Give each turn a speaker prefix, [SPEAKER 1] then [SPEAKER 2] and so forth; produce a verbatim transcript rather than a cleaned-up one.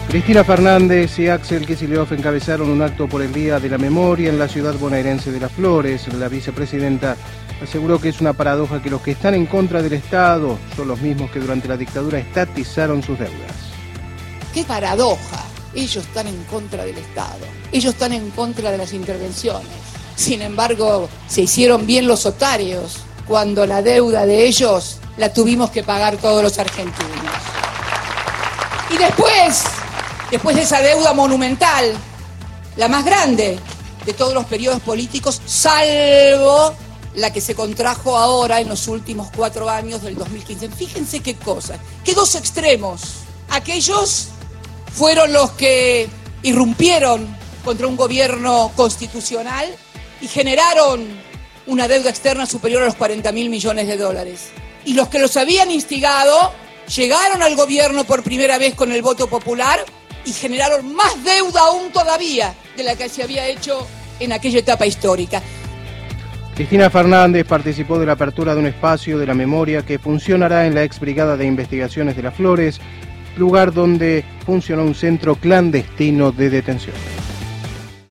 [SPEAKER 1] Cristina Fernández y Axel Kicillof encabezaron un acto por el Día de la Memoria en la ciudad bonaerense de Las Flores. La vicepresidenta aseguró que es una paradoja que los que están en contra del Estado son los mismos que durante la dictadura estatizaron sus deudas.
[SPEAKER 2] ¡Qué paradoja! Ellos están en contra del Estado, ellos están en contra de las intervenciones. Sin embargo, se hicieron bien los otarios cuando la deuda de ellos la tuvimos que pagar todos los argentinos. Y después, después de esa deuda monumental, la más grande de todos los periodos políticos, salvo la que se contrajo ahora en los últimos cuatro años del dos mil quince. Fíjense qué cosa, qué dos extremos. Aquellos fueron los que irrumpieron contra un gobierno constitucional y generaron una deuda externa superior a los cuarenta mil millones de dólares. Y los que los habían instigado llegaron al gobierno por primera vez con el voto popular y generaron más deuda aún todavía de la que se había hecho en aquella etapa histórica.
[SPEAKER 1] Cristina Fernández participó de la apertura de un espacio de la memoria que funcionará en la ex Brigada de Investigaciones de Las Flores, lugar donde funcionó un centro clandestino de detención.